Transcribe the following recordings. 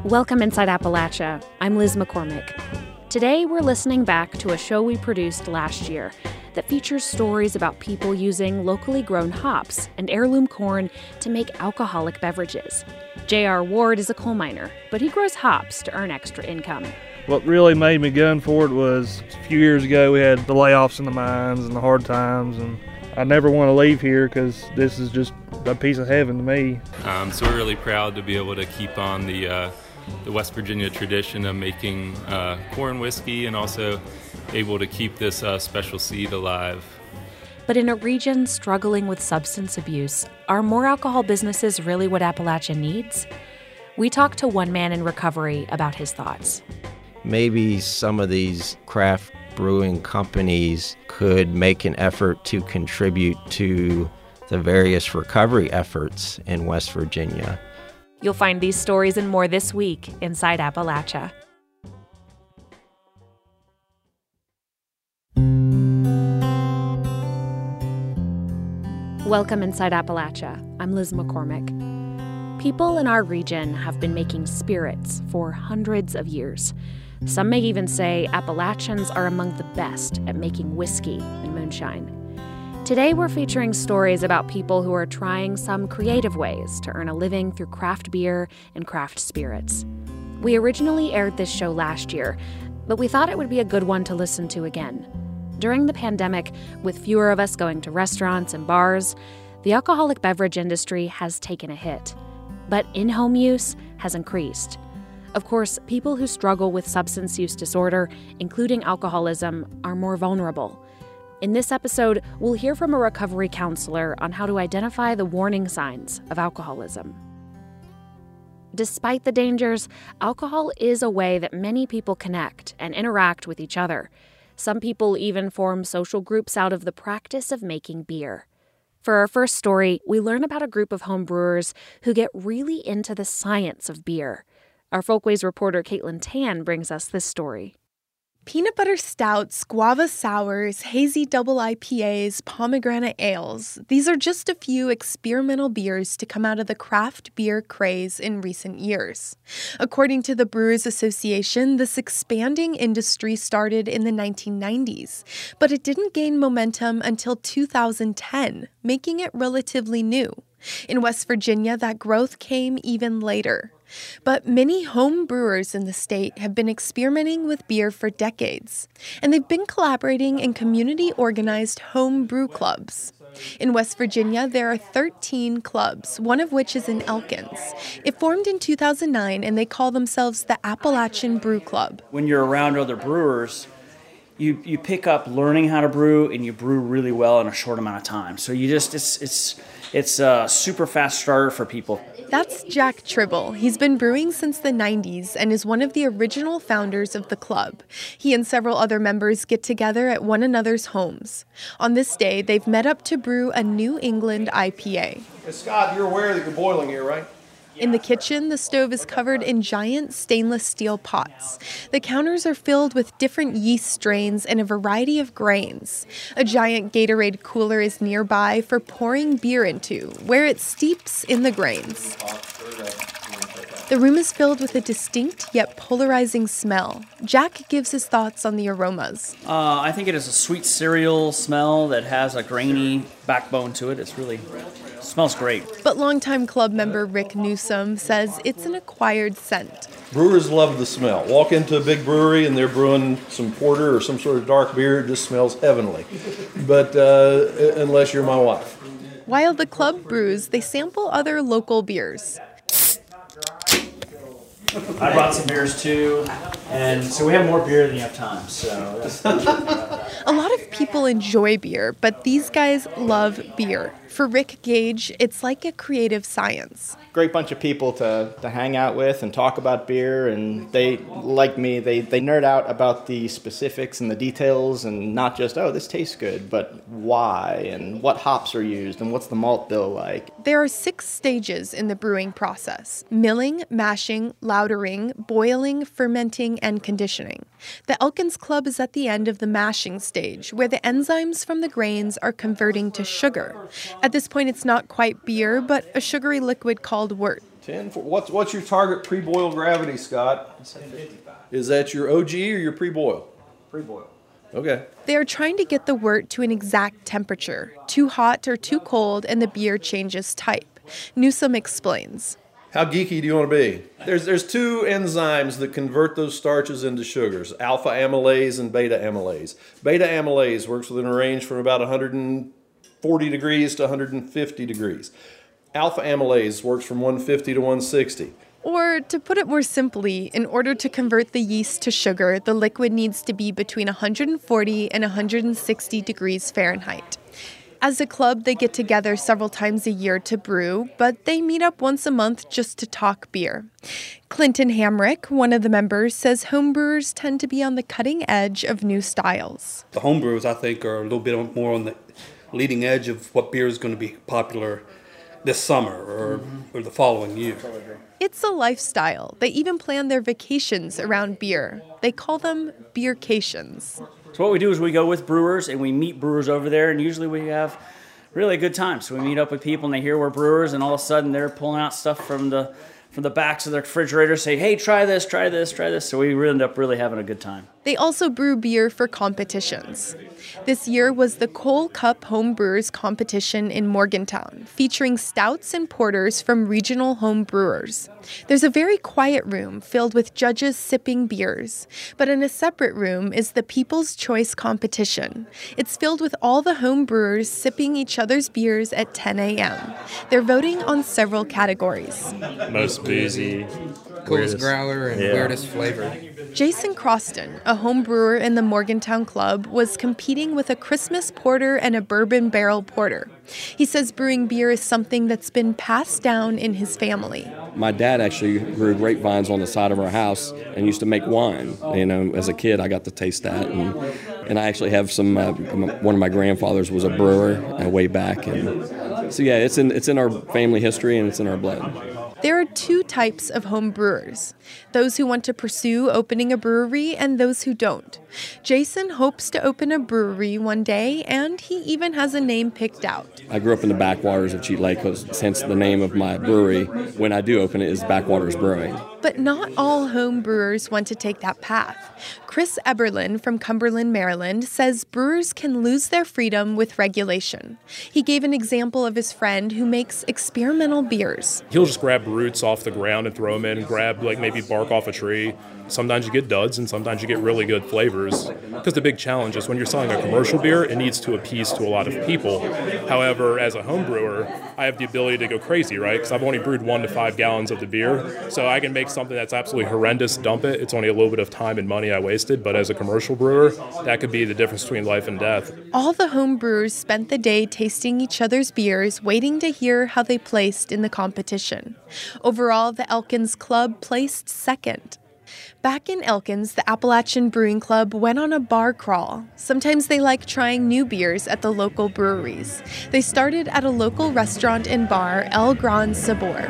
Welcome Inside Appalachia. I'm Liz McCormick. Today we're listening back to a show we produced last year that features stories about people using locally grown hops and heirloom corn to make alcoholic beverages. J.R. Ward is a coal miner, but he grows hops to earn extra income. What really made me gun for it was a few years ago we had the layoffs in the mines and the hard times, and I never want to leave here because this is just a piece of heaven to me. So we're really proud to be able to keep on the West Virginia tradition of making corn whiskey and also able to keep this special seed alive. But in a region struggling with substance abuse, are more alcohol businesses really what Appalachia needs? We talked to one man in recovery about his thoughts. Maybe some of these craft brewing companies could make an effort to contribute to the various recovery efforts in West Virginia. You'll find these stories and more this week inside Appalachia. Welcome inside Appalachia. I'm Liz McCormick. People in our region have been making spirits for hundreds of years. Some may even say Appalachians are among the best at making whiskey and moonshine. Today we're featuring stories about people who are trying some creative ways to earn a living through craft beer and craft spirits. We originally aired this show last year, but we thought it would be a good one to listen to again. During the pandemic, with fewer of us going to restaurants and bars, the alcoholic beverage industry has taken a hit. But in-home use has increased. Of course, people who struggle with substance use disorder, including alcoholism, are more vulnerable. In this episode, we'll hear from a recovery counselor on how to identify the warning signs of alcoholism. Despite the dangers, alcohol is a way that many people connect and interact with each other. Some people even form social groups out of the practice of making beer. For our first story, we learn about a group of home brewers who get really into the science of beer. Our Folkways reporter Caitlin Tan brings us this story. Peanut butter stouts, guava sours, hazy double IPAs, pomegranate ales. These are just a few experimental beers to come out of the craft beer craze in recent years. According to the Brewers Association, this expanding industry started in the 1990s, but it didn't gain momentum until 2010, making it relatively new. In West Virginia, that growth came even later. But many home brewers in the state have been experimenting with beer for decades, and they've been collaborating in community-organized home brew clubs. In West Virginia, there are 13 clubs, one of which is in Elkins. It formed in 2009, and they call themselves the Appalachian Brew Club. When you're around other brewers, you pick up learning how to brew, and you brew really well in a short amount of time. So you just it's a super fast starter for people. That's Jack Tribble. He's been brewing since the 90s and is one of the original founders of the club. He and several other members get together at one another's homes. On this day, they've met up to brew a New England IPA. Scott, you're aware that you're boiling here, right? In the kitchen, the stove is covered in giant stainless steel pots. The counters are filled with different yeast strains and a variety of grains. A giant Gatorade cooler is nearby for pouring beer into, where it steeps in the grains. The room is filled with a distinct yet polarizing smell. Jack gives his thoughts on the aromas. I think it is a sweet cereal smell that has a grainy backbone to it. Smells great. But longtime club member Rick Newsom says it's an acquired scent. Brewers love the smell. Walk into a big brewery and they're brewing some porter or some sort of dark beer, it just smells heavenly. But unless you're my wife. While the club brews, they sample other local beers. I brought some beers too, and so we have more beer than you have time. So a lot of people enjoy beer, but these guys love beer. For Rick Gage, it's like a creative science. Great bunch of people to hang out with and talk about beer, and they, like me, they nerd out about the specifics and the details, and not just, oh, this tastes good, but why, and what hops are used, and what's the malt bill like. There are 6 stages in the brewing process: milling, mashing, lautering, boiling, fermenting, and conditioning. The Elkins Club is at the end of the mashing stage, where the enzymes from the grains are converting to sugar. At this point, it's not quite beer, but a sugary liquid called wort. 10. What's your target pre-boil gravity, Scott? 55. Is that your OG or your pre-boil? Pre-boil. Okay. They are trying to get the wort to an exact temperature, too hot or too cold, and the beer changes type. Newsom explains. How geeky do you want to be? There's two enzymes that convert those starches into sugars, alpha amylase and beta amylase. Beta amylase works within a range from about 140 degrees to 150 degrees. Alpha amylase works from 150 to 160. Or, to put it more simply, in order to convert the yeast to sugar, the liquid needs to be between 140 and 160 degrees Fahrenheit. As a club, they get together several times a year to brew, but they meet up once a month just to talk beer. Clinton Hamrick, one of the members, says homebrewers tend to be on the cutting edge of new styles. The homebrewers, I think, are a little bit more on the leading edge of what beer is going to be popular this summer or the following year. It's a lifestyle. They even plan their vacations around beer. They call them beercations. So what we do is we go with brewers and we meet brewers over there, and usually we have really a good time. So we meet up with people and they hear we're brewers, and all of a sudden they're pulling out stuff from the backs of their refrigerator, say, hey, try this, try this, try this. So we end up really having a good time. They also brew beer for competitions. This year was the Cole Cup Home Brewers competition in Morgantown, featuring stouts and porters from regional home brewers. There's a very quiet room filled with judges sipping beers, but in a separate room is the People's Choice competition. It's filled with all the home brewers sipping each other's beers at 10 a.m. They're voting on several categories. Most boozy, coolest growler, and weirdest flavor. Jason Croston, a home brewer in the Morgantown Club, was competing with a Christmas porter and a bourbon barrel porter. He says brewing beer is something that's been passed down in his family. My dad actually grew grapevines on the side of our house and used to make wine. You know, as a kid, I got to taste that, and I actually have some. One of my grandfathers was a brewer way back, and so yeah, it's in our family history and it's in our blood. There are two types of home brewers, those who want to pursue opening a brewery and those who don't. Jason hopes to open a brewery one day, and he even has a name picked out. I grew up in the backwaters of Cheat Lake, hence the name of my brewery, when I do open it, is Backwaters Brewing. But not all home brewers want to take that path. Chris Eberlin from Cumberland, Maryland, says brewers can lose their freedom with regulation. He gave an example of his friend who makes experimental beers. He'll just grab roots off the ground and throw them in, and grab like maybe bark off a tree. Sometimes you get duds and sometimes you get really good flavors. Because the big challenge is when you're selling a commercial beer, it needs to appease to a lot of people. However, as a home brewer, I have the ability to go crazy, right? Because I've only brewed 1 to 5 gallons of the beer. So I can make something that's absolutely horrendous, dump it. It's only a little bit of time and money I wasted. But as a commercial brewer, that could be the difference between life and death. All the home brewers spent the day tasting each other's beers, waiting to hear how they placed in the competition. Overall, the Elkins Club placed second. Back in Elkins, the Appalachian Brewing Club went on a bar crawl. Sometimes they like trying new beers at the local breweries. They started at a local restaurant and bar, El Gran Sabor.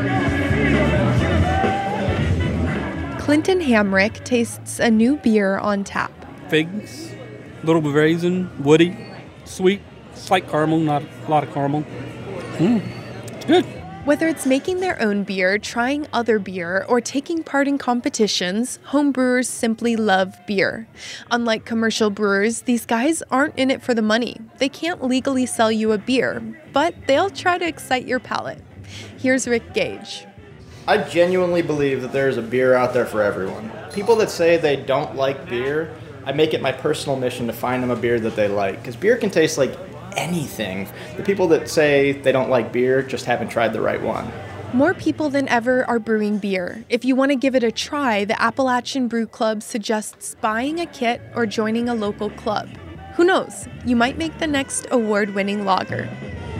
Clinton Hamrick tastes a new beer on tap. Figs, little bit of raisin, woody, sweet, slight caramel, not a lot of caramel. It's good. Whether it's making their own beer, trying other beer, or taking part in competitions, home brewers simply love beer. Unlike commercial brewers, these guys aren't in it for the money. They can't legally sell you a beer, but they'll try to excite your palate. Here's Rick Gage. I genuinely believe that there's a beer out there for everyone. People that say they don't like beer, I make it my personal mission to find them a beer that they like, because beer can taste like anything. The people that say they don't like beer just haven't tried the right one. More people than ever are brewing beer. If you want to give it a try, the Appalachian Brew Club suggests buying a kit or joining a local club. Who knows? You might make the next award-winning lager.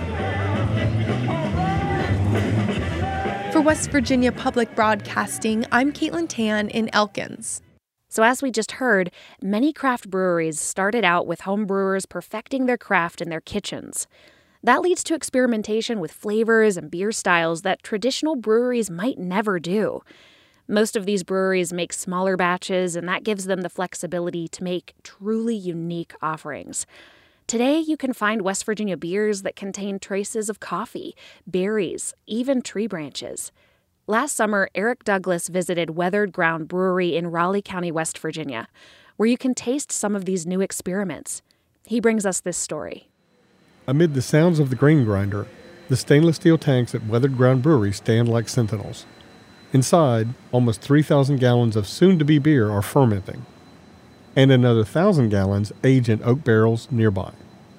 For West Virginia Public Broadcasting, I'm Caitlin Tan in Elkins. So as we just heard, many craft breweries started out with home brewers perfecting their craft in their kitchens. That leads to experimentation with flavors and beer styles that traditional breweries might never do. Most of these breweries make smaller batches, and that gives them the flexibility to make truly unique offerings. Today, you can find West Virginia beers that contain traces of coffee, berries, even tree branches. Last summer, Eric Douglas visited Weathered Ground Brewery in Raleigh County, West Virginia, where you can taste some of these new experiments. He brings us this story. Amid the sounds of the grain grinder, the stainless steel tanks at Weathered Ground Brewery stand like sentinels. Inside, almost 3,000 gallons of soon-to-be beer are fermenting, and another 1,000 gallons age in oak barrels nearby.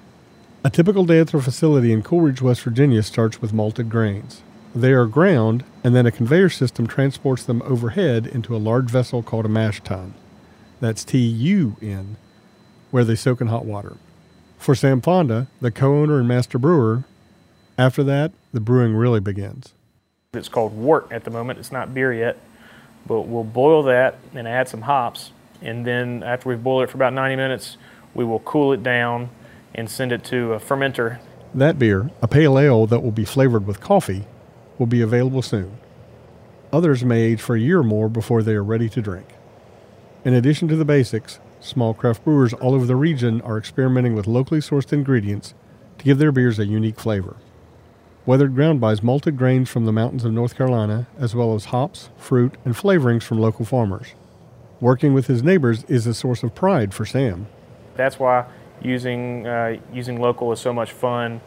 A typical day at their facility in Coolidge, West Virginia starts with malted grains. They are ground, and then a conveyor system transports them overhead into a large vessel called a mash tun. That's TUN, where they soak in hot water. For Sam Fonda, the co-owner and master brewer, after that, the brewing really begins. It's called wort at the moment. It's not beer yet, but we'll boil that and add some hops. And then after we've boiled it for about 90 minutes, we will cool it down and send it to a fermenter. That beer, a pale ale that will be flavored with coffee, will be available soon. Others may age for a year or more before they are ready to drink. In addition to the basics, small craft brewers all over the region are experimenting with locally sourced ingredients to give their beers a unique flavor. Weathered Ground buys malted grains from the mountains of North Carolina, as well as hops, fruit, and flavorings from local farmers. Working with his neighbors is a source of pride for Sam. That's why using local is so much fun,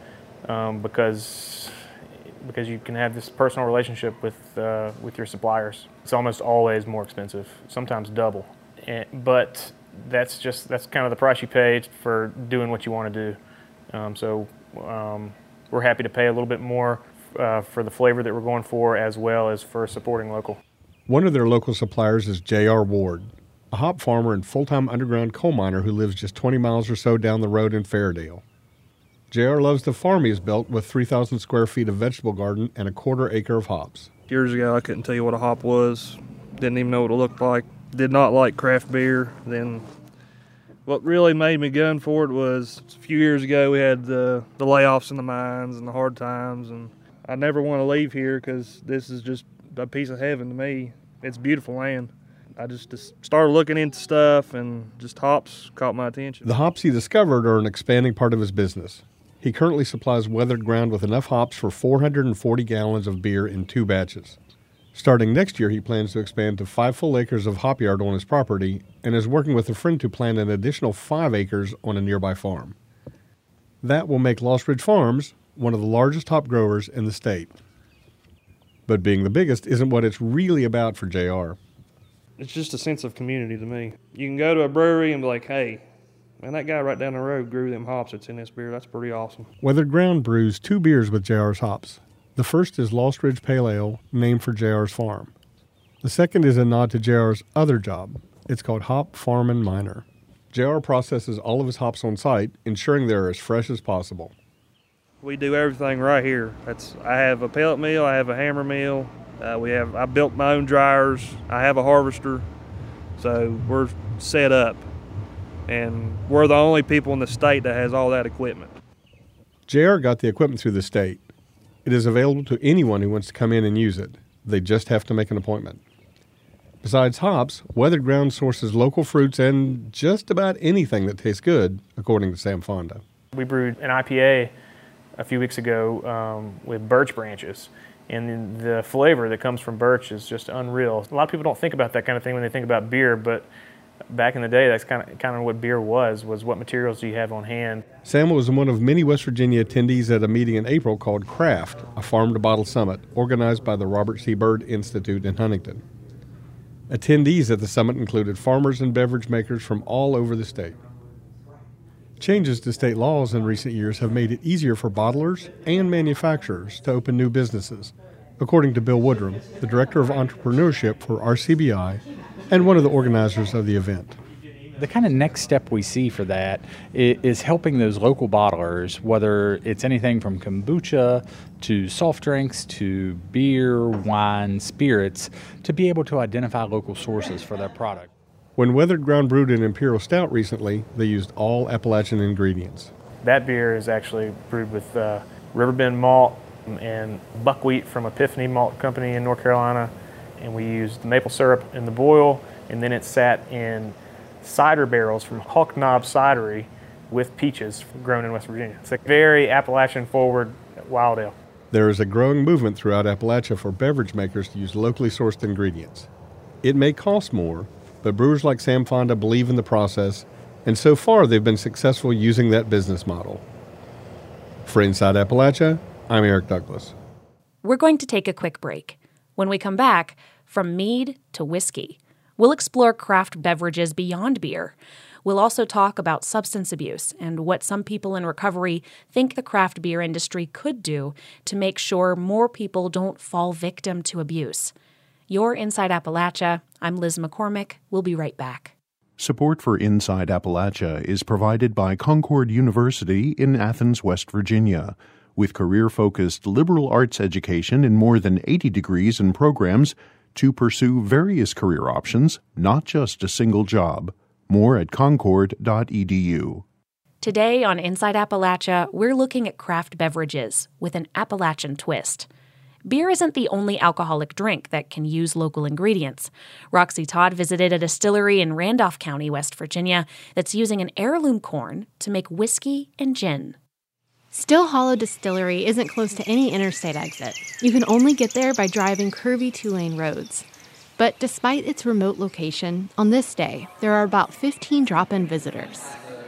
because you can have this personal relationship with your suppliers. It's almost always more expensive, sometimes double, but that's kind of the price you pay for doing what you want to do. We're happy to pay a little bit more for the flavor that we're going for, as well as for supporting local. One of their local suppliers is J.R. Ward, a hop farmer and full-time underground coal miner who lives just 20 miles or so down the road in Fairdale. J.R. loves the farm he has built with 3,000 square feet of vegetable garden and a quarter acre of hops. Years ago, I couldn't tell you what a hop was. Didn't even know what it looked like. Did not like craft beer. Then what really made me gun for it was a few years ago we had the layoffs in the mines and the hard times, and I never want to leave here because this is just a piece of heaven to me. It's beautiful land. I just started looking into stuff, and just hops caught my attention. The hops he discovered are an expanding part of his business. He currently supplies Weathered Ground with enough hops for 440 gallons of beer in 2 batches. Starting next year, he plans to expand to 5 full acres of hop yard on his property and is working with a friend to plant an additional 5 acres on a nearby farm. That will make Lost Ridge Farms one of the largest hop growers in the state. But being the biggest isn't what it's really about for JR. It's just a sense of community to me. You can go to a brewery and be like, hey, man, that guy right down the road grew them hops that's in this beer. That's pretty awesome. Weathered Ground brews 2 beers with JR's hops. The first is Lost Ridge Pale Ale, named for JR's farm. The second is a nod to JR's other job. It's called Hop Farm and Miner. JR processes all of his hops on site, ensuring they're as fresh as possible. We do everything right here. I have a pellet mill, I have a hammer mill, I built my own dryers, I have a harvester, so we're set up. And we're the only people in the state that has all that equipment. JR got the equipment through the state. It is available to anyone who wants to come in and use it. They just have to make an appointment. Besides hops, Weathered Ground sources local fruits and just about anything that tastes good, according to Sam Fonda. We brewed an IPA a few weeks ago with birch branches, and the flavor that comes from birch is just unreal. A lot of people don't think about that kind of thing when they think about beer, but back in the day, that's kind of what beer was what materials do you have on hand. Sam was one of many West Virginia attendees at a meeting in April called CRAFT, a farm-to-bottle summit organized by the Robert C. Byrd Institute in Huntington. Attendees at the summit included farmers and beverage makers from all over the state. Changes to state laws in recent years have made it easier for bottlers and manufacturers to open new businesses, according to Bill Woodrum, the Director of Entrepreneurship for RCBI and one of the organizers of the event. The kind of next step we see for that is helping those local bottlers, whether it's anything from kombucha to soft drinks to beer, wine, spirits, to be able to identify local sources for their product. When Weathered Ground brewed an Imperial Stout recently, they used all Appalachian ingredients. That beer is actually brewed with Riverbend malt and buckwheat from Epiphany Malt Company in North Carolina, and we used maple syrup in the boil, and then it sat in cider barrels from Hawk Knob Cidery with peaches grown in West Virginia. It's a very Appalachian-forward wild ale. There is a growing movement throughout Appalachia for beverage makers to use locally sourced ingredients. It may cost more, but brewers like Sam Fonda believe in the process, and so far they've been successful using that business model. For Inside Appalachia, I'm Eric Douglas. We're going to take a quick break. When we come back, from mead to whiskey, we'll explore craft beverages beyond beer. We'll also talk about substance abuse and what some people in recovery think the craft beer industry could do to make sure more people don't fall victim to abuse. You're Inside Appalachia. I'm Liz McCormick. We'll be right back. Support for Inside Appalachia is provided by Concord University in Athens, West Virginia. With career-focused liberal arts education in more than 80 degrees and programs to pursue various career options, not just a single job. More at concord.edu. Today on Inside Appalachia, we're looking at craft beverages with an Appalachian twist. Beer isn't the only alcoholic drink that can use local ingredients. Roxy Todd visited a distillery in Randolph County, West Virginia, that's using an heirloom corn to make whiskey and gin. Still Hollow Distillery isn't close to any interstate exit. You can only get there by driving curvy two-lane roads. But despite its remote location, on this day, there are about 15 drop-in visitors.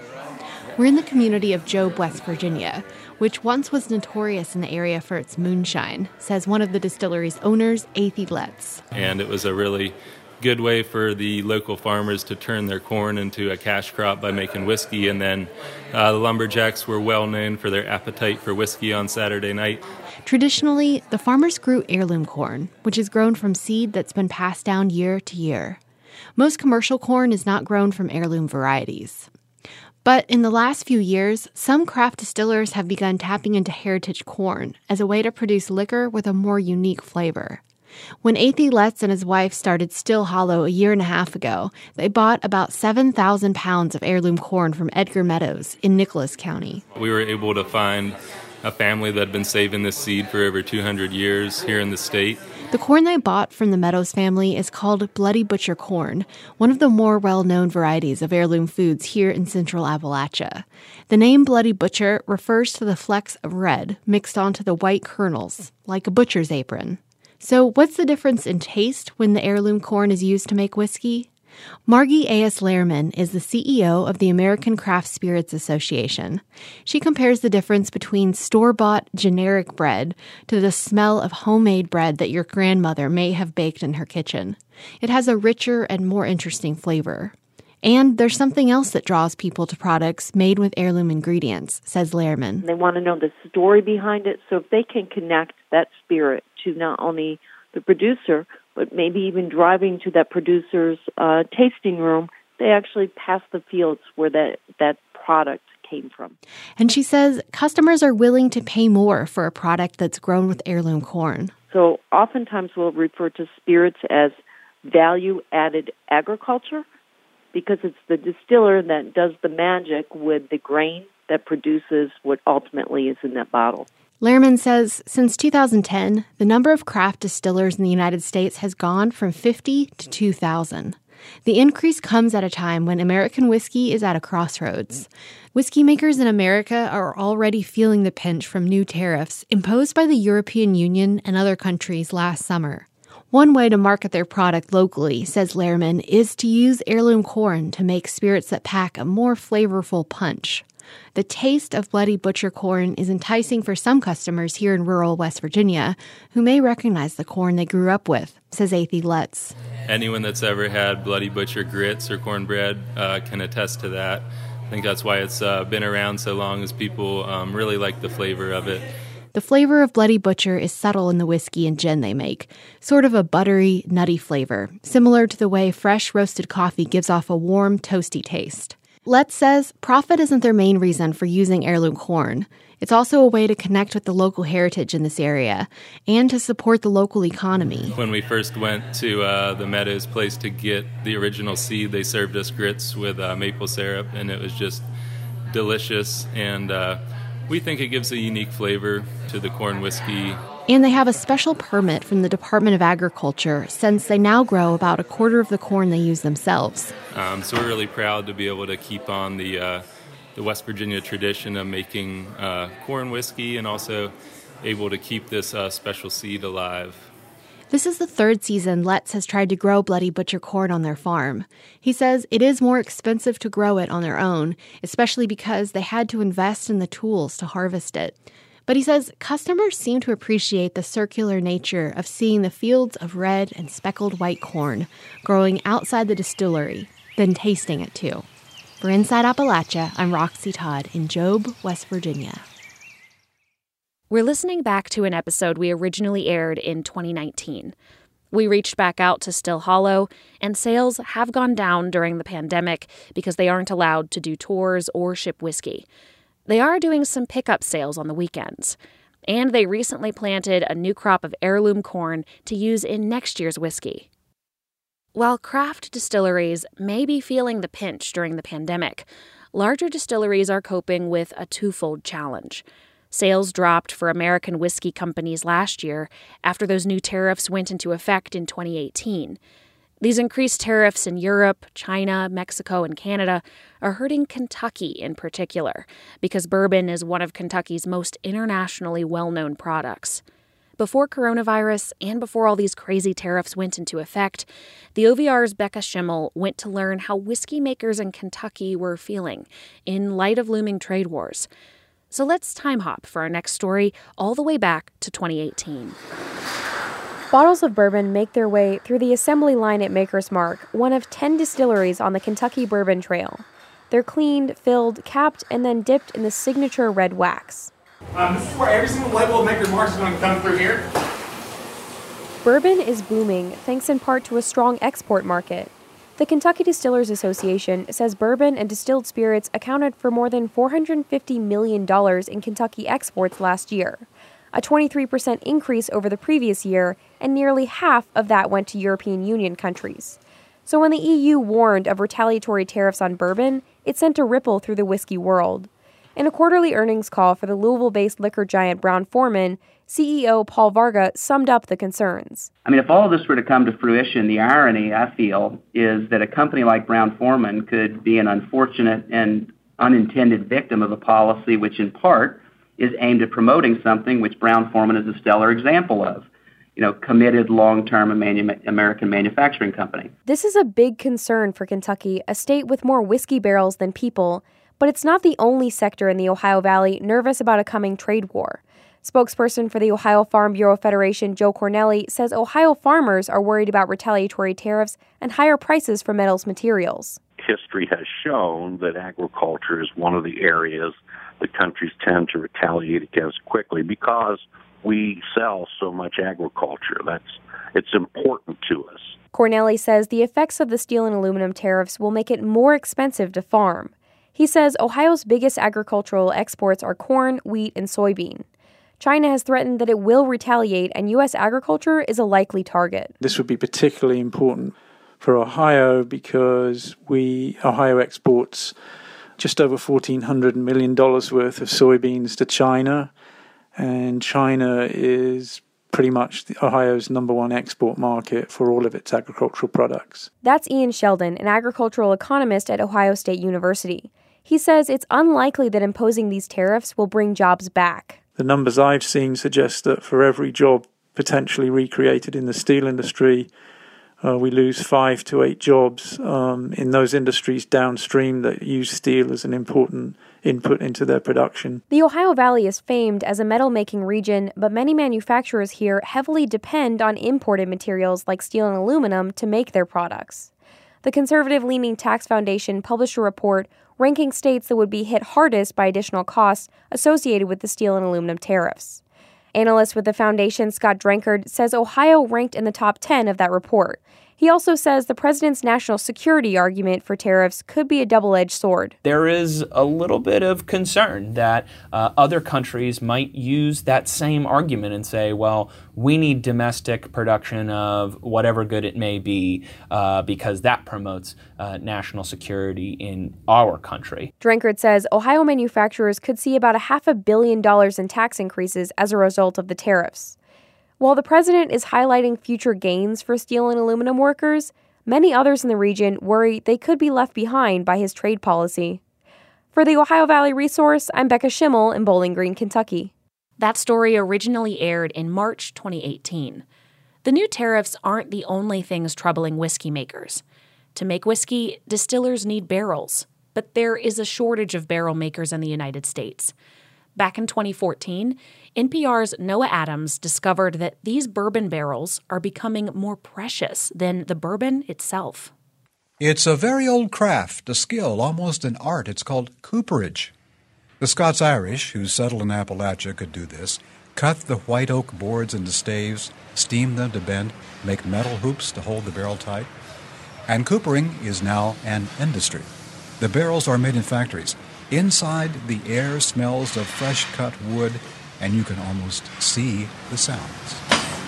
We're in the community of Job, West Virginia, which once was notorious in the area for its moonshine, says one of the distillery's owners, Athie Letts. And it was a really good way for the local farmers to turn their corn into a cash crop by making whiskey. And then the lumberjacks were well known for their appetite for whiskey on Saturday night. Traditionally, the farmers grew heirloom corn, which is grown from seed that's been passed down year to year. Most commercial corn is not grown from heirloom varieties. But in the last few years, some craft distillers have begun tapping into heritage corn as a way to produce liquor with a more unique flavor. When Athie Letts and his wife started Still Hollow a year and a half ago, they bought about 7,000 pounds of heirloom corn from Edgar Meadows in Nicholas County. We were able to find a family that had been saving this seed for over 200 years here in the state. The corn they bought from the Meadows family is called Bloody Butcher corn, one of the more well-known varieties of heirloom foods here in central Appalachia. The name Bloody Butcher refers to the flecks of red mixed onto the white kernels, like a butcher's apron. So what's the difference in taste when the heirloom corn is used to make whiskey? Margie A.S. Lehrman is the CEO of the American Craft Spirits Association. She compares the difference between store-bought generic bread to the smell of homemade bread that your grandmother may have baked in her kitchen. It has a richer and more interesting flavor. And there's something else that draws people to products made with heirloom ingredients, says Lehrman. They want to know the story behind it, so if they can connect that spirit to not only the producer, but maybe even driving to that producer's tasting room, they actually pass the fields where that product came from. And she says customers are willing to pay more for a product that's grown with heirloom corn. So oftentimes we'll refer to spirits as value-added agriculture because it's the distiller that does the magic with the grain that produces what ultimately is in that bottle. Lehrman says since 2010, the number of craft distillers in the United States has gone from 50 to 2,000. The increase comes at a time when American whiskey is at a crossroads. Whiskey makers in America are already feeling the pinch from new tariffs imposed by the European Union and other countries last summer. One way to market their product locally, says Lehrman, is to use heirloom corn to make spirits that pack a more flavorful punch. The taste of Bloody Butcher corn is enticing for some customers here in rural West Virginia who may recognize the corn they grew up with, says Athie Letts. Anyone that's ever had Bloody Butcher grits or cornbread can attest to that. I think that's why it's been around so long, is people really like the flavor of it. The flavor of Bloody Butcher is subtle in the whiskey and gin they make, sort of a buttery, nutty flavor, similar to the way fresh roasted coffee gives off a warm, toasty taste. Letts says profit isn't their main reason for using heirloom corn. It's also a way to connect with the local heritage in this area and to support the local economy. When we first went to the Meadows place to get the original seed, they served us grits with maple syrup, and it was just delicious. And we think it gives a unique flavor to the corn whiskey. And they have a special permit from the Department of Agriculture since they now grow about a quarter of the corn they use themselves. So we're really proud to be able to keep on the West Virginia tradition of making corn whiskey and also able to keep this special seed alive. This is the third season Letts has tried to grow Bloody Butcher corn on their farm. He says it is more expensive to grow it on their own, especially because they had to invest in the tools to harvest it. But he says customers seem to appreciate the circular nature of seeing the fields of red and speckled white corn growing outside the distillery, then tasting it too. For Inside Appalachia, I'm Roxy Todd in Job, West Virginia. We're listening back to an episode we originally aired in 2019. We reached back out to Still Hollow, and sales have gone down during the pandemic because they aren't allowed to do tours or ship whiskey. They are doing some pickup sales on the weekends. And they recently planted a new crop of heirloom corn to use in next year's whiskey. While craft distilleries may be feeling the pinch during the pandemic, larger distilleries are coping with a twofold challenge. Sales dropped for American whiskey companies last year after those new tariffs went into effect in 2018. These increased tariffs in Europe, China, Mexico, and Canada are hurting Kentucky in particular, because bourbon is one of Kentucky's most internationally well-known products. Before coronavirus and before all these crazy tariffs went into effect, the OVR's Becca Schimmel went to learn how whiskey makers in Kentucky were feeling in light of looming trade wars. So let's time hop for our next story all the way back to 2018. Bottles of bourbon make their way through the assembly line at Maker's Mark, one of 10 distilleries on the Kentucky Bourbon Trail. They're cleaned, filled, capped, and then dipped in the signature red wax. This is where every single label of Maker's Mark is going to come through here. Bourbon is booming, thanks in part to a strong export market. The Kentucky Distillers Association says bourbon and distilled spirits accounted for more than $450 million in Kentucky exports last year, a 23% increase over the previous year, and nearly half of that went to European Union countries. So when the EU warned of retaliatory tariffs on bourbon, it sent a ripple through the whiskey world. In a quarterly earnings call for the Louisville-based liquor giant Brown-Forman, CEO Paul Varga summed up the concerns. I mean, if all of this were to come to fruition, the irony, I feel, is that a company like Brown-Forman could be an unfortunate and unintended victim of a policy which, in part, is aimed at promoting something which Brown-Forman is a stellar example of. Committed long-term American manufacturing company. This is a big concern for Kentucky, a state with more whiskey barrels than people, but it's not the only sector in the Ohio Valley nervous about a coming trade war. Spokesperson for the Ohio Farm Bureau Federation, Joe Cornelli, says Ohio farmers are worried about retaliatory tariffs and higher prices for metals materials. History has shown that agriculture is one of the areas that countries tend to retaliate against quickly because we sell so much agriculture. It's important to us. Cornelli says the effects of the steel and aluminum tariffs will make it more expensive to farm. He says Ohio's biggest agricultural exports are corn, wheat, and soybean. China has threatened that it will retaliate, and U.S. agriculture is a likely target. This would be particularly important for Ohio because Ohio exports just over $1,400 million worth of soybeans to China, and China is pretty much Ohio's number one export market for all of its agricultural products. That's Ian Sheldon, an agricultural economist at Ohio State University. He says it's unlikely that imposing these tariffs will bring jobs back. The numbers I've seen suggest that for every job potentially recreated in the steel industry, we lose 5 to 8 jobs in those industries downstream that use steel as an important input into their production. The Ohio Valley is famed as a metal-making region, but many manufacturers here heavily depend on imported materials like steel and aluminum to make their products. The conservative-leaning Tax Foundation published a report ranking states that would be hit hardest by additional costs associated with the steel and aluminum tariffs. Analyst with the foundation, Scott Drenkard, says Ohio ranked in the top 10 of that report. He also says the president's national security argument for tariffs could be a double-edged sword. There is a little bit of concern that other countries might use that same argument and say, well, we need domestic production of whatever good it may be because that promotes national security in our country. Drenkard says Ohio manufacturers could see about $500 million in tax increases as a result of the tariffs. While the president is highlighting future gains for steel and aluminum workers, many others in the region worry they could be left behind by his trade policy. For the Ohio Valley Resource, I'm Becca Schimmel in Bowling Green, Kentucky. That story originally aired in March 2018. The new tariffs aren't the only things troubling whiskey makers. To make whiskey, distillers need barrels, but there is a shortage of barrel makers in the United States. Back in 2014, NPR's Noah Adams discovered that these bourbon barrels are becoming more precious than the bourbon itself. It's a very old craft, a skill, almost an art. It's called cooperage. The Scots-Irish, who settled in Appalachia, could do this. Cut the white oak boards into staves, steam them to bend, make metal hoops to hold the barrel tight. And coopering is now an industry. The barrels are made in factories. Inside, the air smells of fresh-cut wood, and you can almost see the sounds.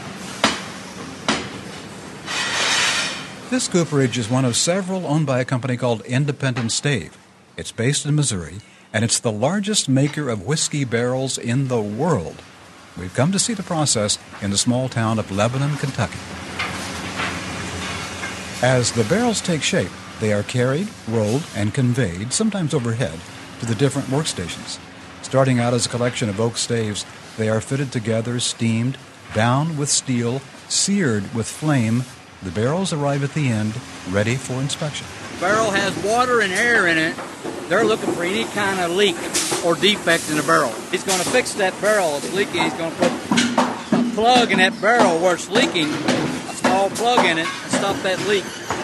This cooperage is one of several owned by a company called Independent Stave. It's based in Missouri, and it's the largest maker of whiskey barrels in the world. We've come to see the process in the small town of Lebanon, Kentucky. As the barrels take shape, they are carried, rolled, and conveyed, sometimes overhead, to the different workstations. Starting out as a collection of oak staves, they are fitted together, steamed, bound with steel, seared with flame. The barrels arrive at the end, ready for inspection. The barrel has water and air in it. They're looking for any kind of leak or defect in the barrel. He's going to fix that barrel. It's leaking. He's going to put a plug in that barrel where it's leaking, a small plug in it, and stop that leak.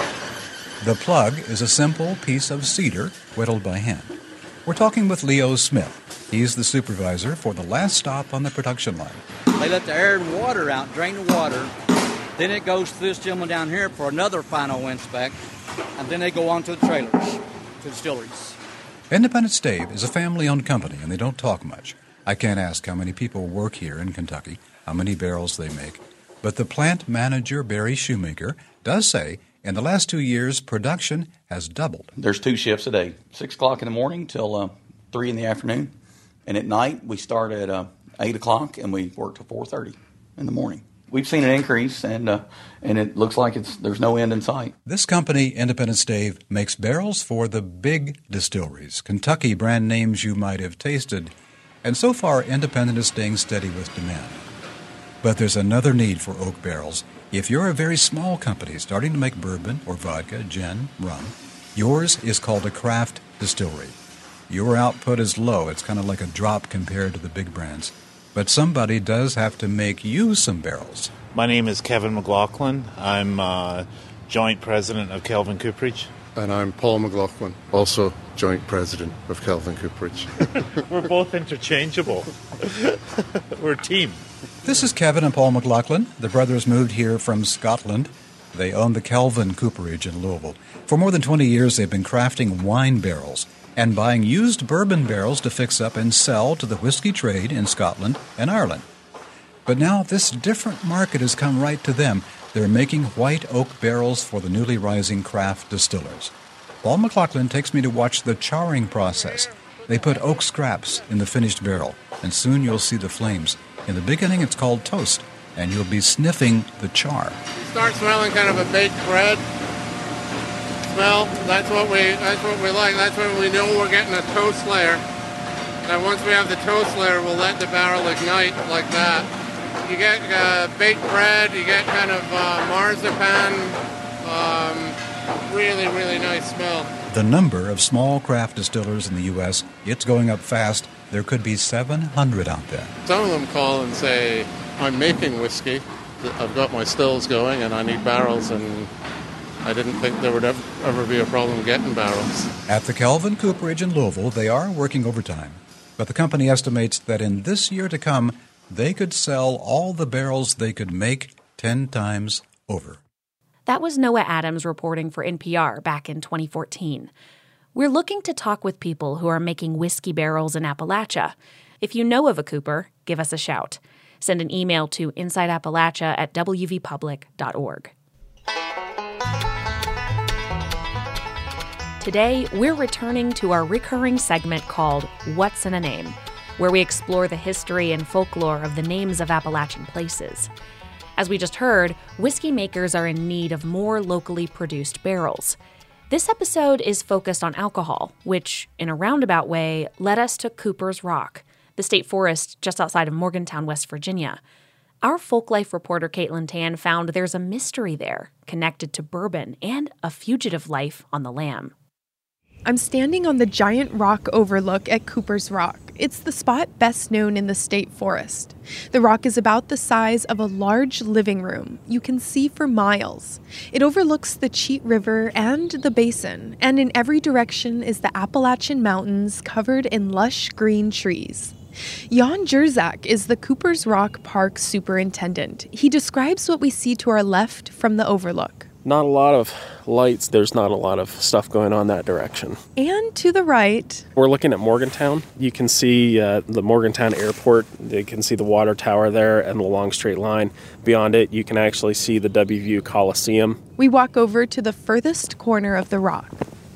The plug is a simple piece of cedar whittled by hand. We're talking with Leo Smith. He's the supervisor for the last stop on the production line. They let the air and water out, drain the water. Then it goes to this gentleman down here for another final inspect, and then they go on to the trailers, to the distilleries. Independent Stave is a family-owned company, and they don't talk much. I can't ask how many people work here in Kentucky, how many barrels they make. But the plant manager, Barry Shoemaker, does say in the last 2 years, production has doubled. There's 2 shifts a day, 6 o'clock in the morning till 3 in the afternoon. And at night, we start at 8 o'clock and we work till 4:30 in the morning. We've seen an increase, and it looks like there's no end in sight. This company, Independent Stave, makes barrels for the big distilleries, Kentucky brand names you might have tasted. And so far, Independent is staying steady with demand. But there's another need for oak barrels. If you're a very small company starting to make bourbon or vodka, gin, rum, yours is called a craft distillery. Your output is low. It's kind of like a drop compared to the big brands. But somebody does have to make you some barrels. My name is Kevin McLaughlin. I'm joint president of Kelvin Cooperage. And I'm Paul McLaughlin, also joint president of Kelvin Cooperage. We're both interchangeable. We're a team. This is Kevin and Paul McLaughlin. The brothers moved here from Scotland. They own the Kelvin Cooperage in Louisville. For more than 20 years, they've been crafting wine barrels and buying used bourbon barrels to fix up and sell to the whiskey trade in Scotland and Ireland. But now this different market has come right to them. They're making white oak barrels for the newly rising craft distillers. Paul McLaughlin takes me to watch the charring process. They put oak scraps in the finished barrel, and soon you'll see the flames. In the beginning, it's called toast, and you'll be sniffing the char. You start smelling kind of a baked bread smell. That's what we like. That's when we know we're getting a toast layer. And once we have the toast layer, we'll let the barrel ignite like that. You get baked bread. You get kind of marzipan. Really, really nice smell. The number of small craft distillers in the U.S., it's going up fast. There could be 700 out there. Some of them call and say, I'm making whiskey. I've got my stills going and I need barrels, and I didn't think there would ever be a problem getting barrels. At the Kelvin Cooperage in Louisville, they are working overtime. But the company estimates that in this year to come, they could sell all the barrels they could make 10 times over. That was Noah Adams reporting for NPR back in 2014. We're looking to talk with people who are making whiskey barrels in Appalachia. If you know of a Cooper, give us a shout. Send an email to insideappalachia@wvpublic.org. Today, we're returning to our recurring segment called What's in a Name, where we explore the history and folklore of the names of Appalachian places. As we just heard, whiskey makers are in need of more locally produced barrels. This episode is focused on alcohol, which, in a roundabout way, led us to Cooper's Rock, the state forest just outside of Morgantown, West Virginia. Our Folklife reporter Caitlin Tan found there's a mystery there connected to bourbon and a fugitive life on the lam. I'm standing on the giant rock overlook at Cooper's Rock. It's the spot best known in the state forest. The rock is about the size of a large living room. You can see for miles. It overlooks the Cheat River and the basin, and in every direction is the Appalachian Mountains covered in lush green trees. Jan Jerzak is the Cooper's Rock Park superintendent. He describes what we see to our left from the overlook. Not a lot of lights. There's not a lot of stuff going on that direction. And to the right, we're looking at Morgantown. You can see the Morgantown Airport. You can see the water tower there and the long straight line. Beyond it, you can actually see the WVU Coliseum. We walk over to the furthest corner of the rock.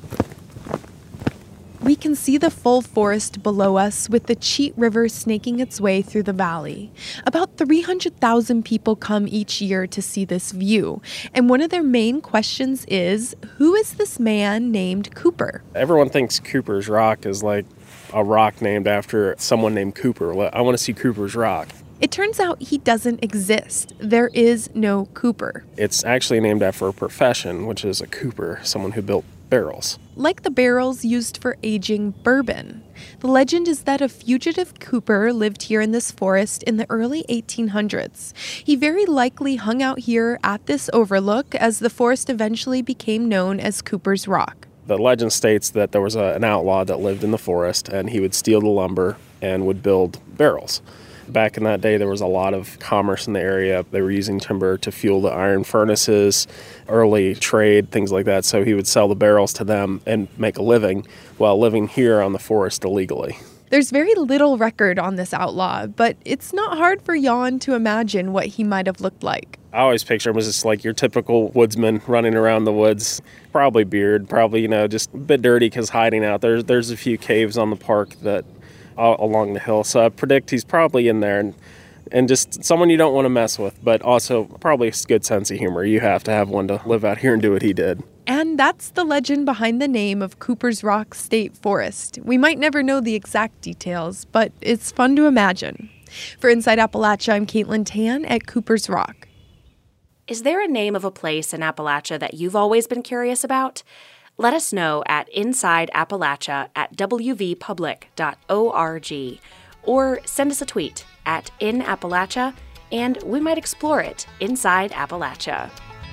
We can see the full forest below us with the Cheat River snaking its way through the valley. About 300,000 people come each year to see this view. And one of their main questions is, who is this man named Cooper? Everyone thinks Cooper's Rock is like a rock named after someone named Cooper. I want to see Cooper's Rock. It turns out he doesn't exist. There is no Cooper. It's actually named after a profession, which is a cooper, someone who built barrels. Like the barrels used for aging bourbon. The legend is that a fugitive cooper lived here in this forest in the early 1800s. He very likely hung out here at this overlook as the forest eventually became known as Cooper's Rock. The legend states that there was an outlaw that lived in the forest, and he would steal the lumber and would build barrels. Back in that day, there was a lot of commerce in the area. They were using timber to fuel the iron furnaces, early trade, things like that. So he would sell the barrels to them and make a living while living here on the forest illegally. There's very little record on this outlaw, but it's not hard for Jan to imagine what he might have looked like. I always picture him as just like your typical woodsman running around the woods. Probably beard, probably, just a bit dirty because hiding out. There's a few caves on the park that along the hill. So I predict he's probably in there and just someone you don't want to mess with, but also probably a good sense of humor. You have to have one to live out here and do what he did. And that's the legend behind the name of Cooper's Rock State Forest. We might never know the exact details, but it's fun to imagine. For Inside Appalachia, I'm Caitlin Tan at Cooper's Rock. Is there a name of a place in Appalachia that you've always been curious about? Let us know at insideappalachia@wvpublic.org or send us a tweet at @inappalachia and we might explore it inside Appalachia.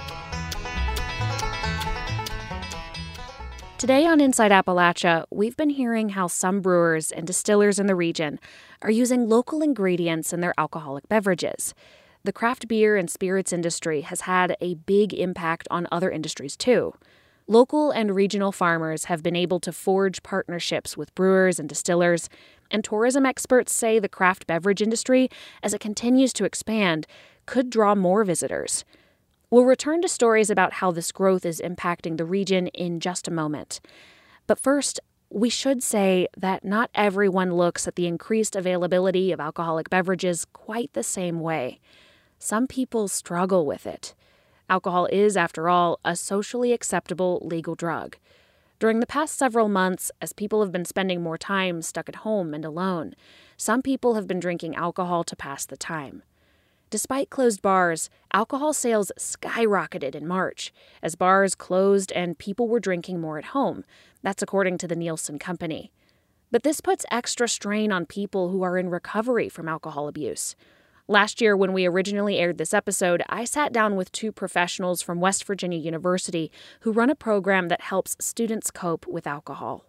Today on Inside Appalachia, we've been hearing how some brewers and distillers in the region are using local ingredients in their alcoholic beverages. The craft beer and spirits industry has had a big impact on other industries too. Local and regional farmers have been able to forge partnerships with brewers and distillers, and tourism experts say the craft beverage industry, as it continues to expand, could draw more visitors. We'll return to stories about how this growth is impacting the region in just a moment. But first, we should say that not everyone looks at the increased availability of alcoholic beverages quite the same way. Some people struggle with it. Alcohol is, after all, a socially acceptable legal drug. During the past several months, as people have been spending more time stuck at home and alone, some people have been drinking alcohol to pass the time. Despite closed bars, alcohol sales skyrocketed in March as bars closed and people were drinking more at home. That's according to the Nielsen Company. But this puts extra strain on people who are in recovery from alcohol abuse. Last year, when we originally aired this episode, I sat down with two professionals from West Virginia University who run a program that helps students cope with alcohol.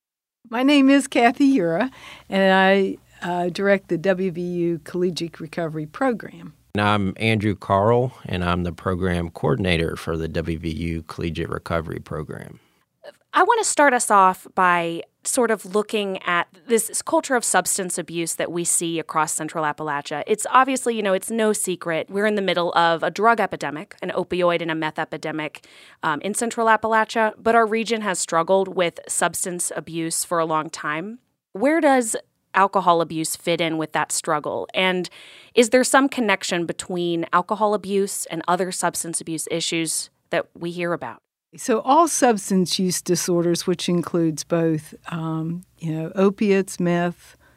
My name is Kathy Ura, and I direct the WVU Collegiate Recovery Program. I'm Andrew Carl, and I'm the program coordinator for the WVU Collegiate Recovery Program. I want to start us off by sort of looking at this culture of substance abuse that we see across Central Appalachia. It's obviously, it's no secret. We're in the middle of a drug epidemic, an opioid and a meth epidemic in Central Appalachia, but our region has struggled with substance abuse for a long time. Where does alcohol abuse fit in with that struggle? And is there some connection between alcohol abuse and other substance abuse issues that we hear about? So all substance use disorders, which includes both, opiates, meth,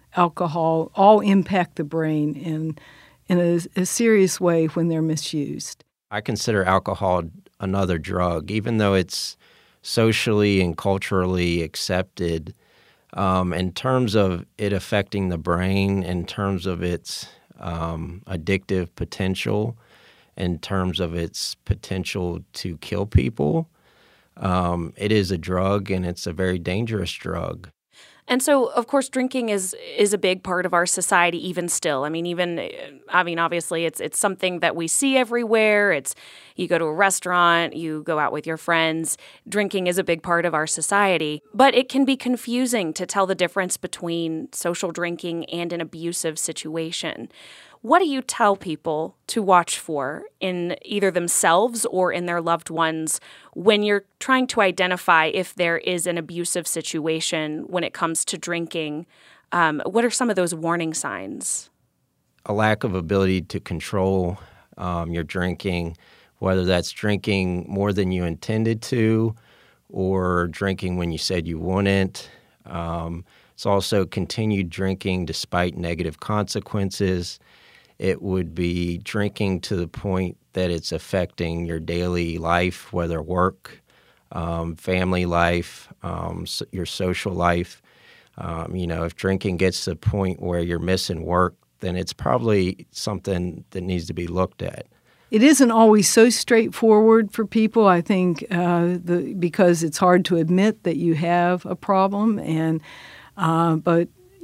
alcohol all impact the brain in a serious way when they're misused. I consider alcohol another drug, even though it's socially and culturally accepted. In terms of it affecting the brain, in terms of its addictive potential, in terms of its potential to kill people, it is a drug, and it's a very dangerous drug. And so, of course, drinking is a big part of our society even still. Obviously, it's something that we see everywhere. You go to a restaurant, you go out with your friends. Drinking is a big part of our society. But it can be confusing to tell the difference between social drinking and an abusive situation. What do you tell people to watch for in either themselves or in their loved ones when you're trying to identify if there is an abusive situation when it comes to drinking? What are some of those warning signs? A lack of ability to control your drinking, whether that's drinking more than you intended to or drinking when you said you wouldn't. It's also continued drinking despite negative consequences. It would be drinking to the point that it's affecting your daily life, whether work, family life, your social life. If drinking gets to the point where you're missing work, then it's probably something that needs to be looked at. It isn't always so straightforward for people, I think, because it's hard to admit that you have a problem. But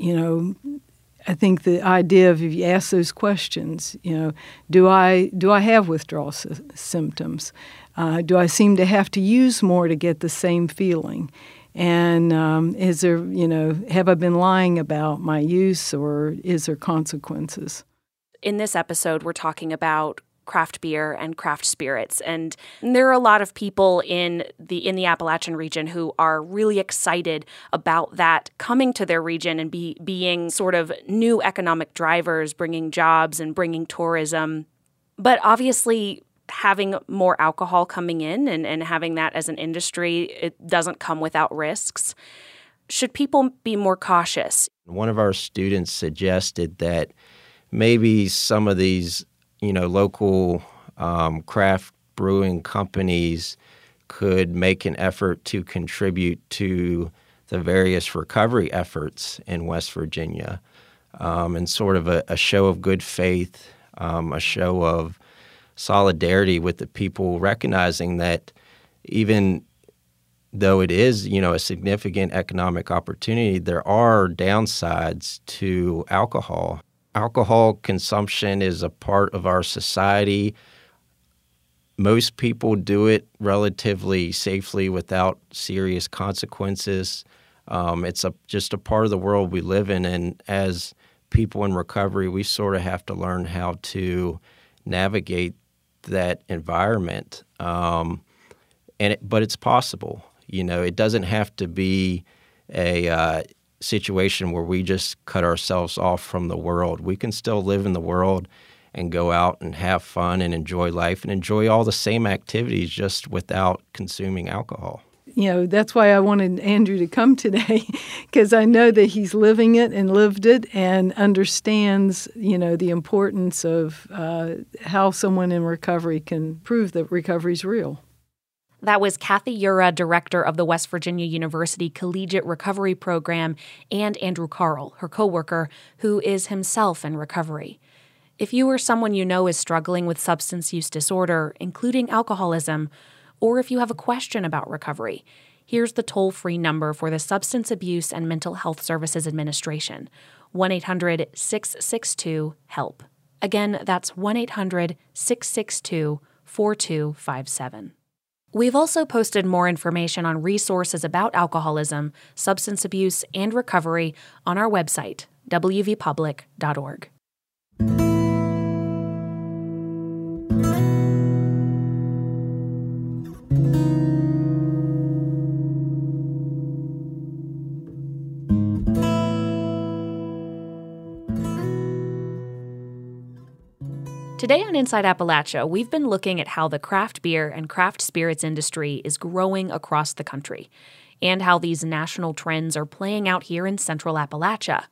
I think the idea of if you ask those questions, do I have withdrawal symptoms? Do I seem to have to use more to get the same feeling? And is there, have I been lying about my use, or is there consequences? In this episode, we're talking about craft beer and craft spirits. And there are a lot of people in the Appalachian region who are really excited about that coming to their region and being sort of new economic drivers, bringing jobs and bringing tourism. But obviously, having more alcohol coming in and having that as an industry, it doesn't come without risks. Should people be more cautious? One of our students suggested that maybe some of these local craft brewing companies could make an effort to contribute to the various recovery efforts in West Virginia, and sort of a show of good faith, a show of solidarity with the people, recognizing that even though it is, a significant economic opportunity, there are downsides to alcohol. Alcohol consumption is a part of our society. Most people do it relatively safely without serious consequences. It's just a part of the world we live in, and as people in recovery, we sort of have to learn how to navigate that environment. But it's possible. It doesn't have to be a situation where we just cut ourselves off from the world. We can still live in the world and go out and have fun and enjoy life and enjoy all the same activities just without consuming alcohol. That's why I wanted Andrew to come today, because I know that he's living it and lived it and understands, the importance of how someone in recovery can prove that recovery is real. That was Kathy Ura, director of the West Virginia University Collegiate Recovery Program, and Andrew Carl, her coworker, who is himself in recovery. If you or someone you know is struggling with substance use disorder, including alcoholism, or if you have a question about recovery, here's the toll-free number for the Substance Abuse and Mental Health Services Administration, 1-800-662-HELP. Again, that's 1-800-662-4257. We've also posted more information on resources about alcoholism, substance abuse, and recovery on our website, wvpublic.org. Today on Inside Appalachia, we've been looking at how the craft beer and craft spirits industry is growing across the country, and how these national trends are playing out here in Central Appalachia.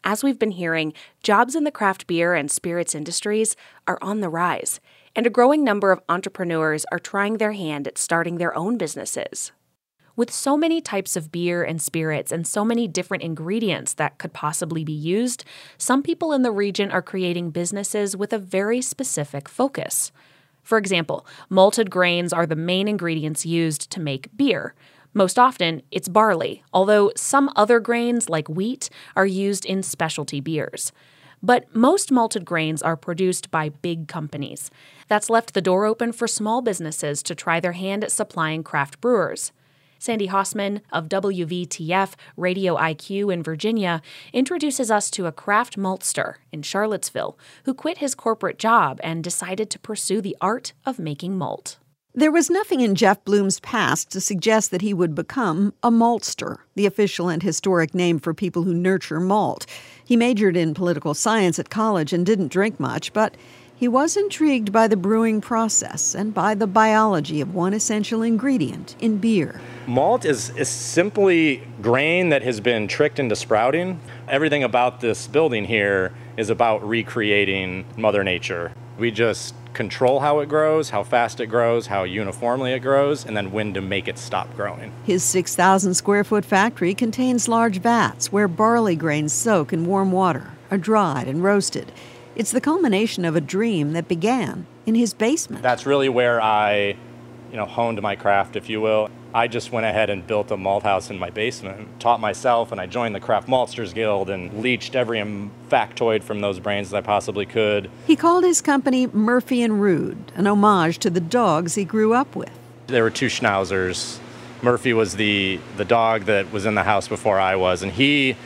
as we've been hearing, jobs in the craft beer and spirits industries are on the rise, and a growing number of entrepreneurs are trying their hand at starting their own businesses. With so many types of beer and spirits and so many different ingredients that could possibly be used, some people in the region are creating businesses with a very specific focus. For example, malted grains are the main ingredients used to make beer. Most often, it's barley, although some other grains, like wheat, are used in specialty beers. But most malted grains are produced by big companies. That's left the door open for small businesses to try their hand at supplying craft brewers. Sandy Hausman of WVTF Radio IQ in Virginia introduces us to a craft maltster in Charlottesville who quit his corporate job and decided to pursue the art of making malt. There was nothing in Jeff Bloom's past to suggest that he would become a maltster, the official and historic name for people who nurture malt. He majored in political science at college and didn't drink much, but he was intrigued by the brewing process and by the biology of one essential ingredient in beer. Malt is simply grain that has been tricked into sprouting. Everything about this building here is about recreating Mother Nature. We just control how it grows, how fast it grows, how uniformly it grows, and then when to make it stop growing. His 6,000 square foot factory contains large vats where barley grains soak in warm water, are dried and roasted. It's the culmination of a dream that began in his basement. That's really where I, honed my craft, if you will. I just went ahead and built a malt house in my basement, taught myself, and I joined the Craft Maltsters Guild and leached every factoid from those brains that I possibly could. He called his company Murphy and Rude, an homage to the dogs he grew up with. There were two schnauzers. Murphy was the dog that was in the house before I was, and he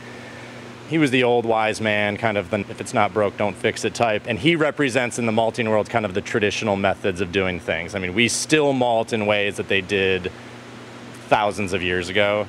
was the old wise man, kind of the if it's not broke, don't fix it type. And he represents in the malting world kind of the traditional methods of doing things. I mean, we still malt in ways that they did thousands of years ago.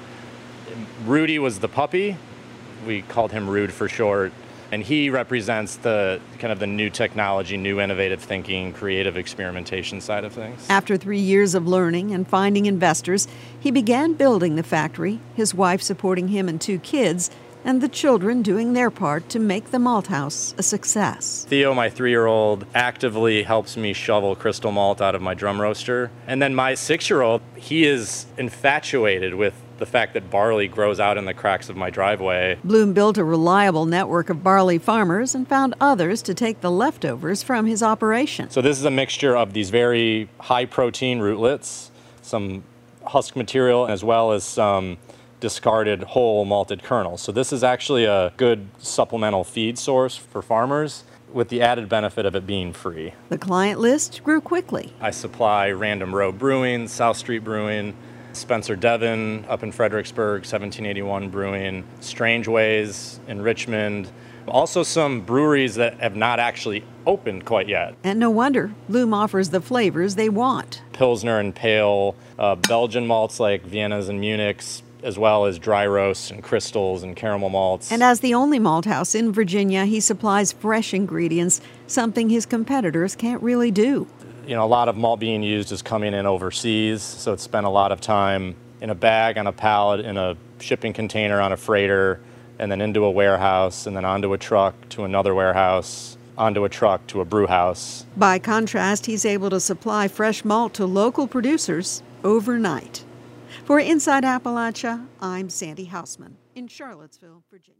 Rudy was the puppy. We called him Rude for short. And he represents the kind of the new technology, new innovative thinking, creative experimentation side of things. After 3 years of learning and finding investors, he began building the factory, his wife supporting him and 2 kids, and the children doing their part to make the malt house a success. Theo, my 3-year-old, actively helps me shovel crystal malt out of my drum roaster. And then my 6-year-old, he is infatuated with the fact that barley grows out in the cracks of my driveway. Bloom built a reliable network of barley farmers and found others to take the leftovers from his operation. So this is a mixture of these very high-protein rootlets, some husk material, as well as some discarded whole malted kernels. So this is actually a good supplemental feed source for farmers with the added benefit of it being free. The client list grew quickly. I supply Random Row Brewing, South Street Brewing, Spencer Devon up in Fredericksburg, 1781 Brewing, Strange Ways in Richmond. Also some breweries that have not actually opened quite yet. And no wonder, Bloom offers the flavors they want. Pilsner and pale, Belgian malts like Vienna's and Munich's, as well as dry roasts and crystals and caramel malts. And as the only malt house in Virginia, he supplies fresh ingredients, something his competitors can't really do. A lot of malt being used is coming in overseas, so it's spent a lot of time in a bag, on a pallet, in a shipping container, on a freighter, and then into a warehouse, and then onto a truck to another warehouse, onto a truck to a brew house. By contrast, he's able to supply fresh malt to local producers overnight. For Inside Appalachia, I'm Sandy Hausman in Charlottesville, Virginia.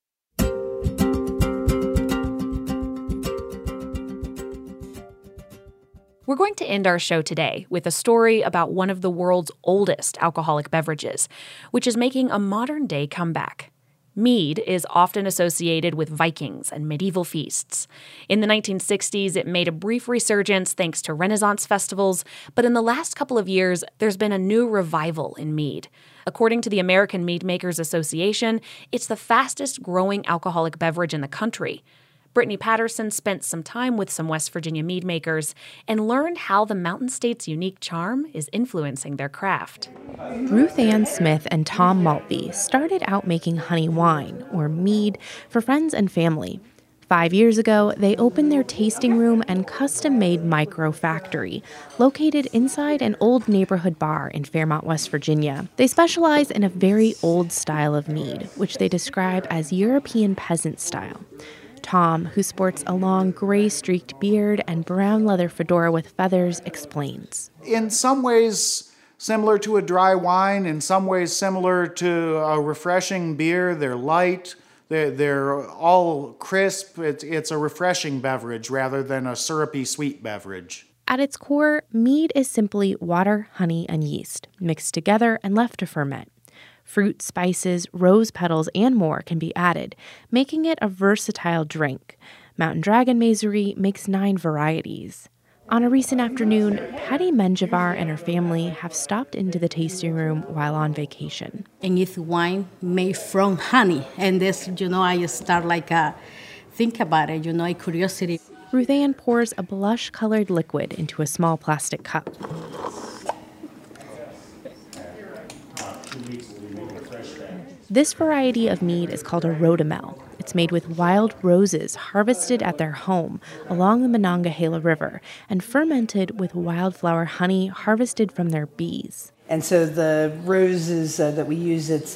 We're going to end our show today with a story about one of the world's oldest alcoholic beverages, which is making a modern-day comeback. Mead is often associated with Vikings and medieval feasts. In the 1960s, it made a brief resurgence thanks to Renaissance festivals, but in the last couple of years, there's been a new revival in mead. According to the American Mead Makers Association, it's the fastest-growing alcoholic beverage in the country. Brittany Patterson spent some time with some West Virginia mead makers and learned how the Mountain State's unique charm is influencing their craft. Ruth Ann Smith and Tom Maltby started out making honey wine, or mead, for friends and family. 5 years ago, they opened their tasting room and custom-made micro factory, located inside an old neighborhood bar in Fairmont, West Virginia. They specialize in a very old style of mead, which they describe as European peasant style. Tom, who sports a long gray-streaked beard and brown leather fedora with feathers, explains. In some ways similar to a dry wine, in some ways similar to a refreshing beer. They're light. They're all crisp. It's a refreshing beverage rather than a syrupy sweet beverage. At its core, mead is simply water, honey, and yeast, mixed together and left to ferment. Fruit, spices, rose petals, and more can be added, making it a versatile drink. Mountain Dragon Mazery makes 9 varieties. On a recent afternoon, Patty Menjivar and her family have stopped into the tasting room while on vacation. And it's wine made from honey. And this, I just start think about it, a curiosity. Ruth Ann pours a blush-colored liquid into a small plastic cup. This variety of mead is called a rhodamel. It's made with wild roses harvested at their home along the Monongahela River and fermented with wildflower honey harvested from their bees. And so the roses that we use, it's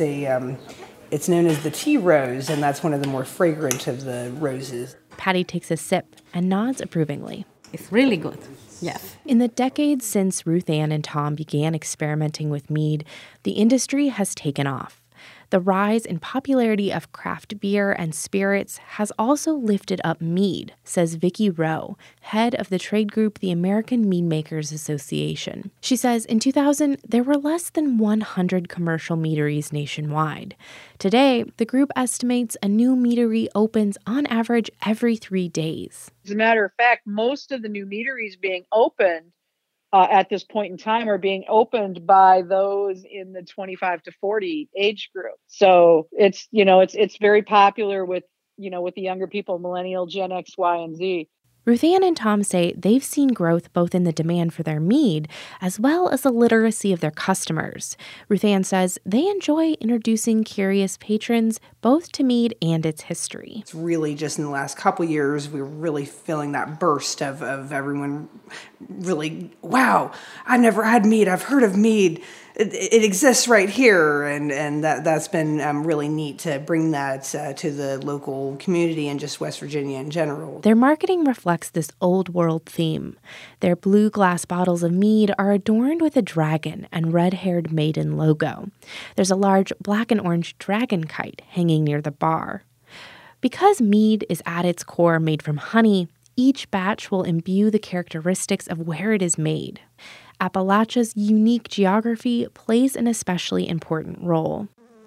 known as the tea rose, and that's one of the more fragrant of the roses. Patty takes a sip and nods approvingly. It's really good. Yes. In the decades since Ruth Ann and Tom began experimenting with mead, the industry has taken off. The rise in popularity of craft beer and spirits has also lifted up mead, says Vicki Rowe, head of the trade group the American Mead Makers Association. She says in 2000, there were less than 100 commercial meaderies nationwide. Today, the group estimates a new meadery opens on average every 3 days. As a matter of fact, most of the new meaderies being opened at this point in time are being opened by those in the 25 to 40 age group. So it's very popular with the younger people, millennial, Gen X, Y, and Z. Ruth Ann and Tom say they've seen growth both in the demand for their mead as well as the literacy of their customers. Ruth Ann says they enjoy introducing curious patrons both to mead and its history. It's really just in the last couple years, we're really feeling that burst of everyone really, wow, I never had mead. I've heard of mead. It exists right here, and that's been really neat to bring that to the local community and just West Virginia in general. Their marketing reflects this old world theme. Their blue glass bottles of mead are adorned with a dragon and red-haired maiden logo. There's a large black and orange dragon kite hanging near the bar. Because mead is at its core made from honey, each batch will imbue the characteristics of where it is made. Appalachia's unique geography plays an especially important role.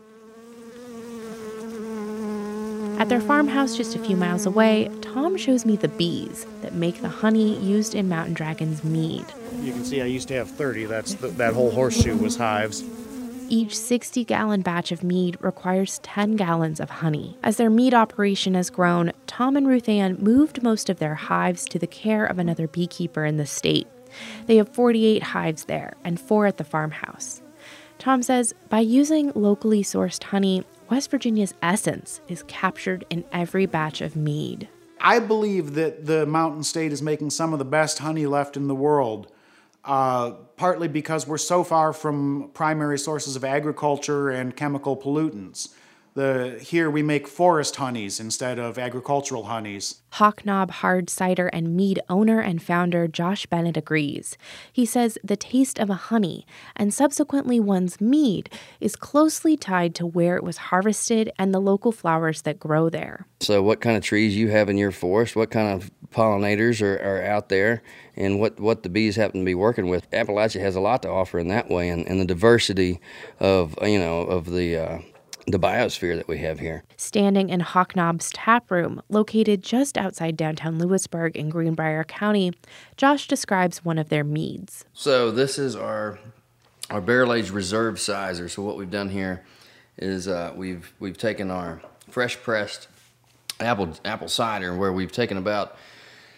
At their farmhouse just a few miles away, Tom shows me the bees that make the honey used in Mountain Dragon's mead. You can see I used to have 30. That whole horseshoe was hives. Each 60-gallon batch of mead requires 10 gallons of honey. As their mead operation has grown, Tom and Ruth Ann moved most of their hives to the care of another beekeeper in the state. They have 48 hives there and 4 at the farmhouse. Tom says by using locally sourced honey, West Virginia's essence is captured in every batch of mead. I believe that the Mountain State is making some of the best honey left in the world, partly because we're so far from primary sources of agriculture and chemical pollutants. Here we make forest honeys instead of agricultural honeys. Hawknob Hard Cider and Mead owner and founder Josh Bennett agrees. He says the taste of a honey, and subsequently one's mead, is closely tied to where it was harvested and the local flowers that grow there. So what kind of trees you have in your forest, what kind of pollinators are out there, and what the bees happen to be working with. Appalachia has a lot to offer in that way, and the diversity of the biosphere that we have here. Standing in Hawknob's tap room, located just outside downtown Lewisburg in Greenbrier County, Josh describes one of their meads. So this is our barrel-aged reserve sizer. So what we've done here is we've taken our fresh-pressed apple cider, where we've taken about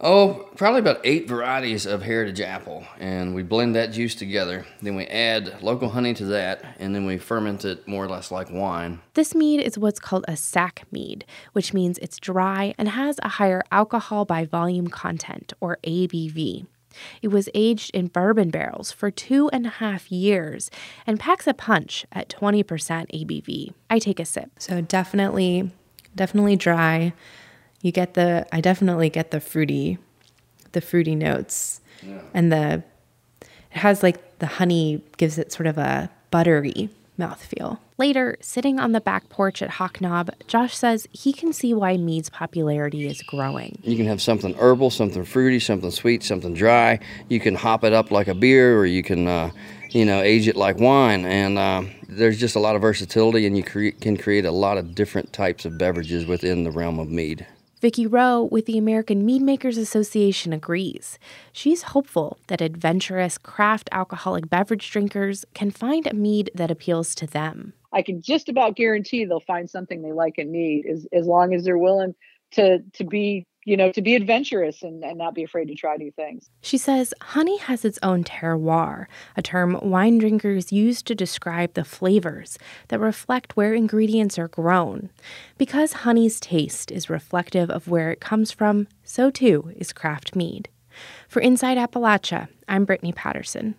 Oh, probably about 8 varieties of heritage apple, and we blend that juice together. Then we add local honey to that, and then we ferment it more or less like wine. This mead is what's called a sack mead, which means it's dry and has a higher alcohol by volume content, or ABV. It was aged in bourbon barrels for 2.5 years and packs a punch at 20% ABV. I take a sip. So definitely dry. I definitely get the fruity notes. Yeah. And it has like the honey gives it sort of a buttery mouthfeel. Later, sitting on the back porch at Hawk Knob, Josh says he can see why mead's popularity is growing. You can have something herbal, something fruity, something sweet, something dry. You can hop it up like a beer, or you can, age it like wine. And there's just a lot of versatility, and you can create a lot of different types of beverages within the realm of mead. Vicki Rowe with the American Mead Makers Association agrees. She's hopeful that adventurous craft alcoholic beverage drinkers can find a mead that appeals to them. I can just about guarantee they'll find something they like in mead as long as they're willing to be adventurous and not be afraid to try new things. She says honey has its own terroir, a term wine drinkers use to describe the flavors that reflect where ingredients are grown. Because honey's taste is reflective of where it comes from, so too is craft mead. For Inside Appalachia, I'm Brittany Patterson.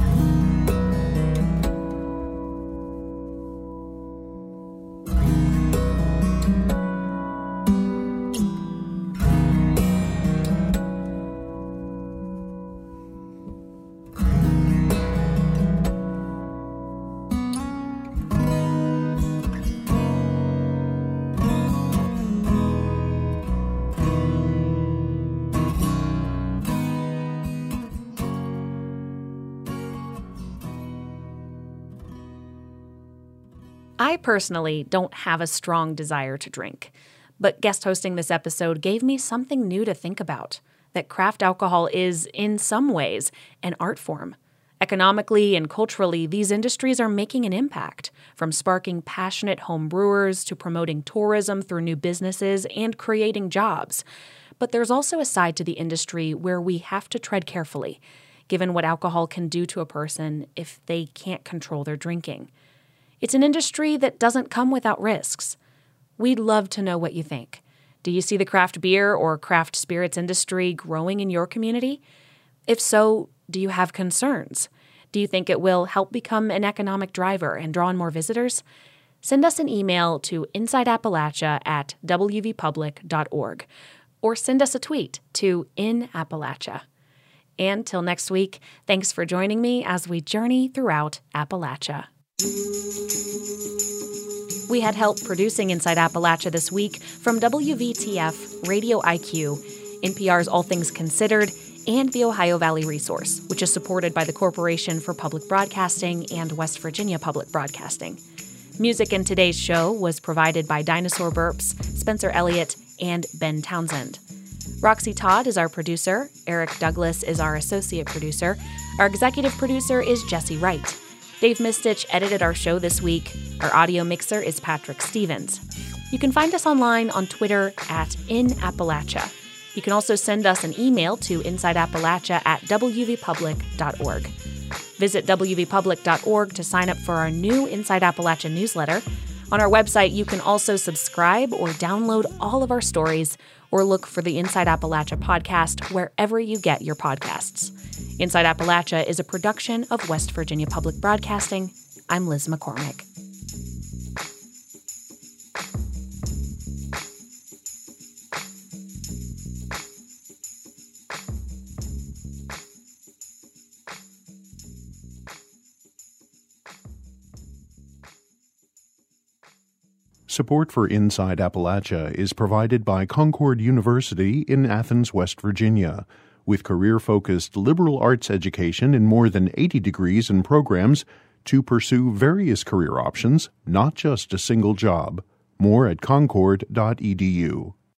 I personally don't have a strong desire to drink, but guest hosting this episode gave me something new to think about, that craft alcohol is, in some ways, an art form. Economically and culturally, these industries are making an impact, from sparking passionate home brewers to promoting tourism through new businesses and creating jobs. But there's also a side to the industry where we have to tread carefully, given what alcohol can do to a person if they can't control their drinking. It's an industry that doesn't come without risks. We'd love to know what you think. Do you see the craft beer or craft spirits industry growing in your community? If so, do you have concerns? Do you think it will help become an economic driver and draw in more visitors? Send us an email to insideappalachia@wvpublic.org or send us a tweet to @inappalachia. And till next week, thanks for joining me as we journey throughout Appalachia. We had help producing Inside Appalachia this week from WVTF, Radio IQ, NPR's All Things Considered, and the Ohio Valley Resource, which is supported by the Corporation for Public Broadcasting and West Virginia Public Broadcasting. Music in today's show was provided by Dinosaur Burps, Spencer Elliott, and Ben Townsend. Roxy Todd is our producer. Eric Douglas is our associate producer. Our executive producer is Jesse Wright. Dave Mistich edited our show this week. Our audio mixer is Patrick Stevens. You can find us online on Twitter @InAppalachia. You can also send us an email to insideappalachia@wvpublic.org. Visit wvpublic.org to sign up for our new Inside Appalachia newsletter. On our website, you can also subscribe or download all of our stories or look for the Inside Appalachia podcast wherever you get your podcasts. Inside Appalachia is a production of West Virginia Public Broadcasting. I'm Liz McCormick. Support for Inside Appalachia is provided by Concord University in Athens, West Virginia. With career-focused liberal arts education in more than 80 degrees and programs to pursue various career options, not just a single job. More at concord.edu.